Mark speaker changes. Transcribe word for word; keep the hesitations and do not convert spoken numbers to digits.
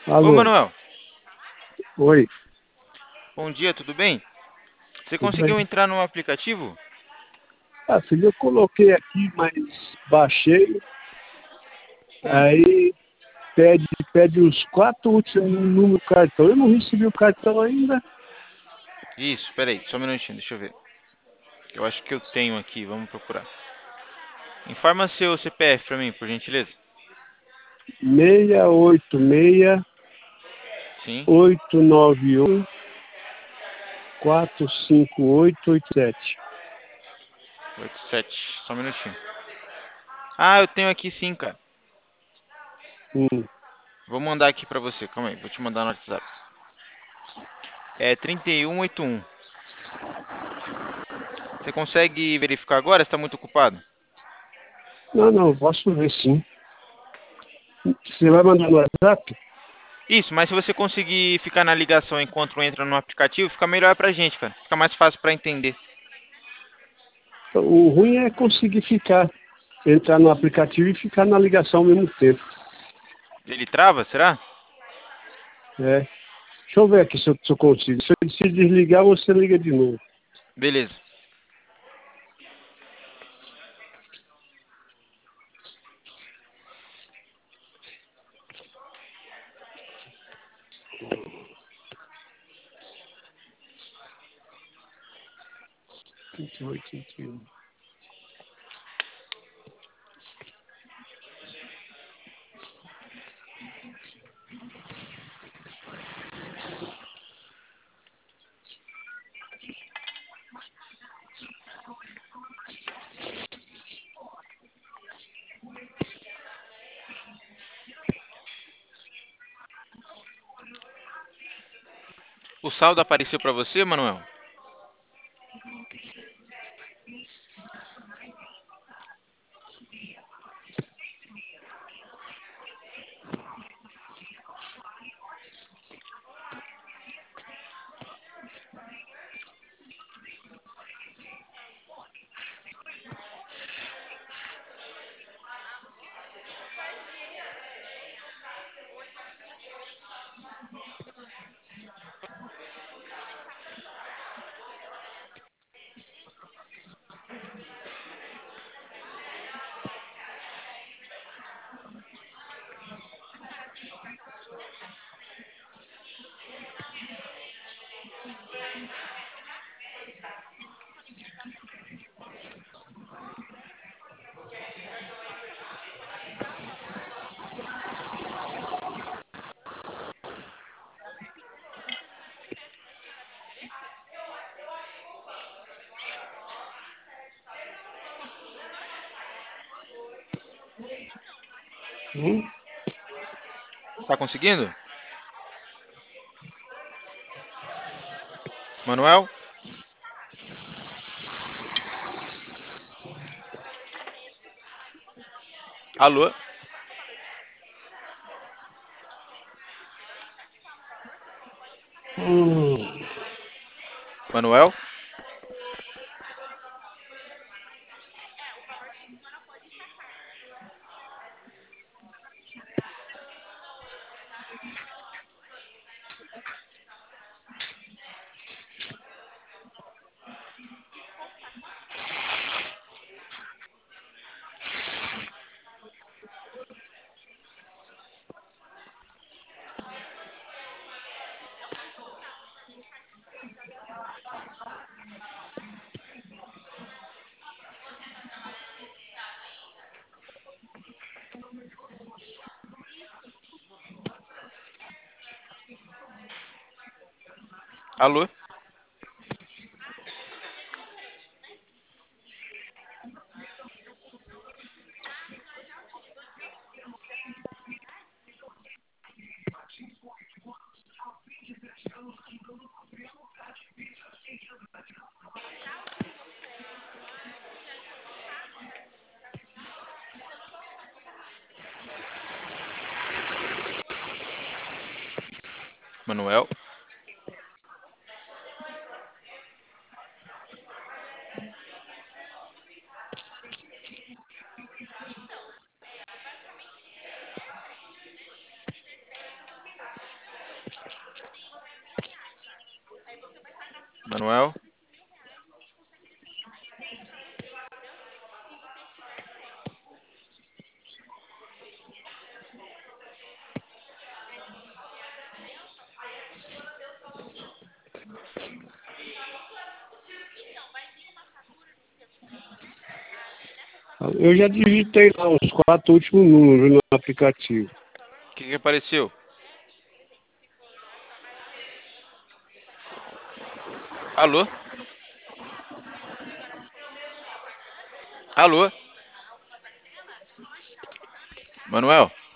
Speaker 1: Ô,
Speaker 2: Alô,
Speaker 1: Manuel,
Speaker 2: oi,
Speaker 1: bom dia, tudo bem? Você
Speaker 2: tudo bem?
Speaker 1: conseguiu entrar no aplicativo?
Speaker 2: Ah, filho, eu coloquei aqui, mas baixei,
Speaker 1: Hum,
Speaker 2: aí pede, pede os quatro últimos números do cartão. Eu não recebi o cartão ainda.
Speaker 1: isso, peraí, só um minutinho, deixa eu ver. Eu acho que eu tenho aqui, vamos procurar. Informa seu C P F pra mim, por gentileza.
Speaker 2: seis oito seis,
Speaker 1: Sim,
Speaker 2: oito nove um, quatro cinco oito oito sete.
Speaker 1: oito sete, só um minutinho. Ah, eu tenho aqui sim, cara.
Speaker 2: Hum.
Speaker 1: Vou mandar aqui pra você, calma aí, vou te mandar no WhatsApp. É trinta e um oitenta e um. Você consegue verificar agora? Você tá muito ocupado?
Speaker 2: Não, não, posso ver sim. Você vai mandar no WhatsApp?
Speaker 1: Isso, mas se você conseguir ficar na ligação enquanto entra no aplicativo, fica melhor pra gente, cara. Fica mais fácil pra entender.
Speaker 2: O ruim é conseguir ficar, entrar no aplicativo e ficar na ligação ao mesmo tempo.
Speaker 1: Ele trava, será?
Speaker 2: É. Deixa eu ver aqui se eu, se eu consigo. Se eu se desligar, você liga de novo.
Speaker 1: Beleza.
Speaker 2: vinte e oito, vinte e um.
Speaker 1: O saldo apareceu pra você, Manuel?
Speaker 2: Hum?
Speaker 1: Tá conseguindo? Manuel? Alô?
Speaker 2: Hum.
Speaker 1: Manuel? Alô? Manuel? Manuel?
Speaker 2: Eu já digitei lá os quatro últimos números no aplicativo.
Speaker 1: O que, que apareceu? Alô? Alô? Manuel?